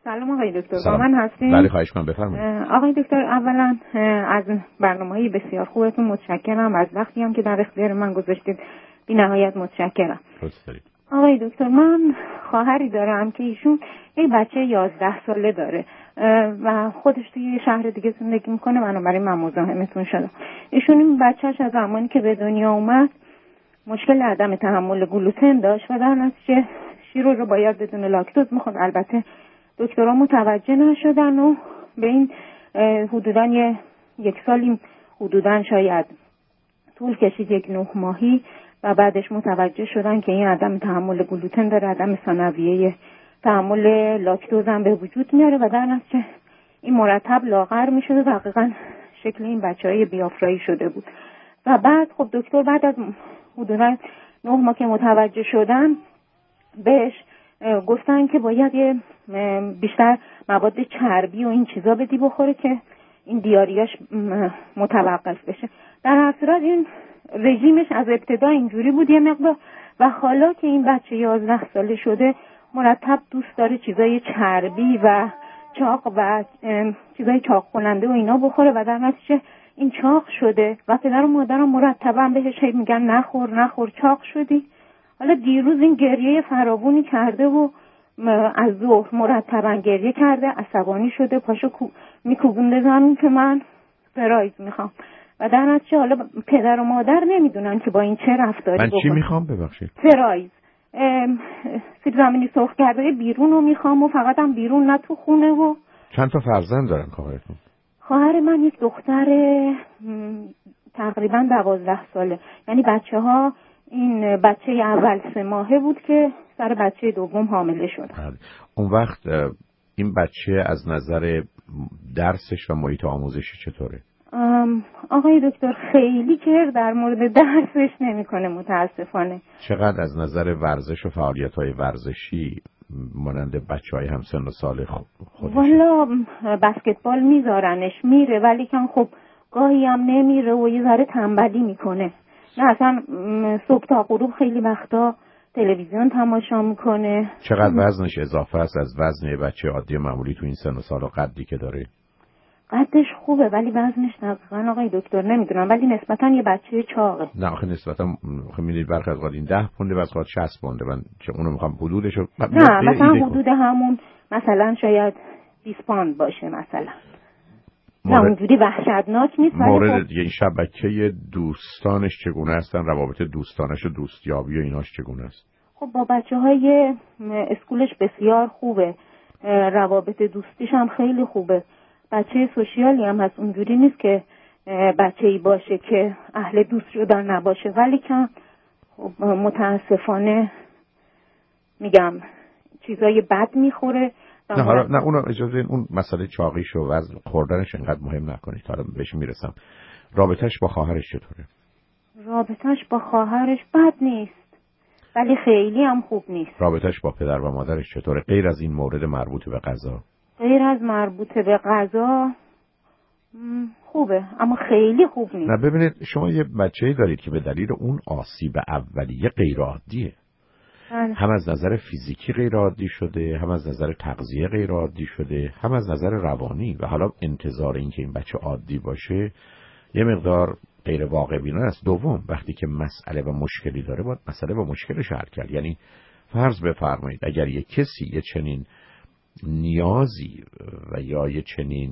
سلام آقای دکتر، با من هستین؟ بله خواهش کنم بفرمایید. آقای دکتر اولا از برنامه‌های بسیار خوبتون متشکرم، از وقتی هم که در اختیار من گذاشتید بی نهایت متشکرم. آقای دکتر من خواهری دارم که ایشون یک بچه 11 ساله داره و خودش توی یه شهر دیگه زندگی میکنه، بنابراین من مزاحمتون شدم. ایشون این بچهش از زمانی که به دنیا اومد مشکل عدم تحمل گلوتن داشت و در نتیجه شیر رو باید بدون لاکتوز میخورد. البته دکترها متوجه نشدن و به این حدوداً یک سالی حدوداً شاید طول کشید، 9 ماهی، و بعدش متوجه شدن که این عدم تحمل گلوتن داره، عدم ثانویه تحمل لاکتوز هم به وجود میاره و در نتیجه این مرتب لاغر میشد و دقیقاً شکل این بچهای بیافرایی شده بود. و بعد خب دکتر بعد از حدوداً 9 ماه که متوجه شدن بهش گفتن که باید یه بیشتر مواد چربی و این چیزا بدی بخوره که این دیاریاش متوقف بشه. در هر صورت این رژیمش از ابتدا اینجوری بود یه مقدار، و حالا که این بچه 11 ساله شده مرتب دوست داره چیزای چربی و چاق و چیزای چاق کننده و اینا بخوره و در نتیجه این چاق شده و پدر و مادرم مرتبا بهش میگن نخور چاق شدی. حالا دیروز این گریه فراوانی کرده و از ظهر مرتبا گریه کرده، عصبانی شده، پاشو میکوبونده زمین که من فرایز میخوام و در نتیجه حالا پدر و مادر نمیدونن که با این چه رفتاری بکنن. من چی میخوام ببخشید؟ فرایز، سیب زمینی سرخ کرده بیرون رو میخوام و فقط هم بیرون نه تو خونه. و چند تا فرزند دارن خواهرتون؟ خواهر من یک دختر تقریبا 12 ساله، یعنی بچه‌ها این بچه اول 3 ماهه بود که سر بچه دوم حامله شد. اون وقت این بچه از نظر درسش و محیط آموزشی چطوره؟ آقای دکتر خیلی کر در مورد درسش نمیکنه متاسفانه. چقدر از نظر ورزش و فعالیت‌های ورزشی مانند بچه‌های همسن و سال خودش؟ والا بسکتبال میذارنش میره، ولی که خب گاهی هم نمیره و یه ذره تنبلی میکنه. نه اصلا صبح تا غروب خیلی وقتا تلویزیون تماشا میکنه. چقدر وزنش اضافه است از وزن بچه عادی معمولی تو این سن و سال و قدی که داره؟ قدش خوبه ولی وزنش دقیقاً آقای دکتر نمیدونم، ولی نسبتاً یه بچه چاقه. نه آخه نسبتاً میدونید برخی از این 10 پونده و از 60 پونده، من چه اونو میخوام حدودشو نه مثلا حدود همون مثلا شاید 20 پوند باشه مثلا. نه اونجوری وحشتناک نیست. مورد دیگه این شبکه دوستانش چگونه هستن؟ روابط دوستانش و دوستیابی و ایناش چگونه است؟ خب با بچه‌های اسکولش بسیار خوبه، روابط دوستیش هم خیلی خوبه. بچه سوشیالی هم هست، اونجوری نیست که بچه‌ای باشه که اهل دوست شدن نباشه، ولی که خب متاسفانه میگم چیزای بد میخوره. نه اونو اجازه اون مسئله چاقیش و وزن خوردنش انقدر مهم نکنید، حالا بهش میرسم. رابطش با خواهرش چطوره؟ رابطش با خواهرش بد نیست ولی خیلی هم خوب نیست. رابطش با پدر و مادرش چطوره غیر از این مورد مربوط به غذا؟ غیر از مربوط به غذا خوبه اما خیلی خوب نیست. نه ببینید شما یه بچه‌ای دارید که به دلیل اون آسیب اولیه غیر عادیه. هم از نظر فیزیکی غیر عادی شده، هم از نظر تغذیه غیر عادی شده، هم از نظر روانی، و حالا انتظار این که این بچه عادی باشه یه مقدار غیر واقع بینانه است. دوم وقتی که مسئله و مشکلی داره باید مسئله و مشکلش حل کرد. یعنی فرض بفرمایید اگر یک کسی یه چنین نیازی و یا یه چنین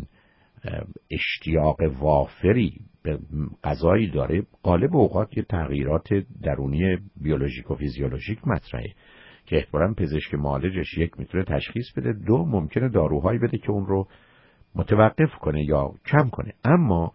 اشتیاق وافری به غذایی داره، غالب اوقات یه تغییرات درونی بیولوژیک و فیزیولوژیک مطرحه که احتمالاً پزشک معالجش یک میتونه تشخیص بده، دو ممکنه داروهایی بده که اون رو متوقف کنه یا کم کنه. اما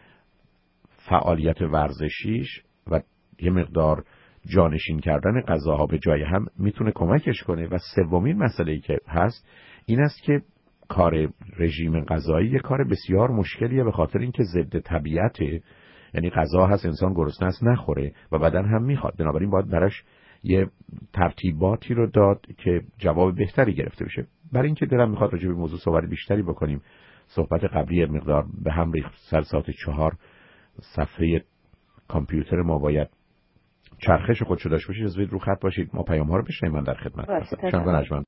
فعالیت ورزشیش و یه مقدار جانشین کردن غذاها به جای هم میتونه کمکش کنه. و سومین مسئله‌ای که هست این است که کار رژیم غذایی یه کار بسیار مشکلیه، به خاطر اینکه ضد طبیعته. یعنی غذا هست انسان گرسنه است نخوره و بدن هم میخواد، بنابراین باید براش یه ترتیباتی رو داد که جواب بهتری گرفته بشه. برای اینکه دلم میخواد راجع به موضوع صحبت بیشتری بکنیم، صحبت قبلی مقدار به هم ریخت. ساعت 4 صفحه کامپیوتر ما باید چرخش خودشو داشته باشه. از رو خط باشید، ما پیام ها رو بشنویم. من در خدمت هستم.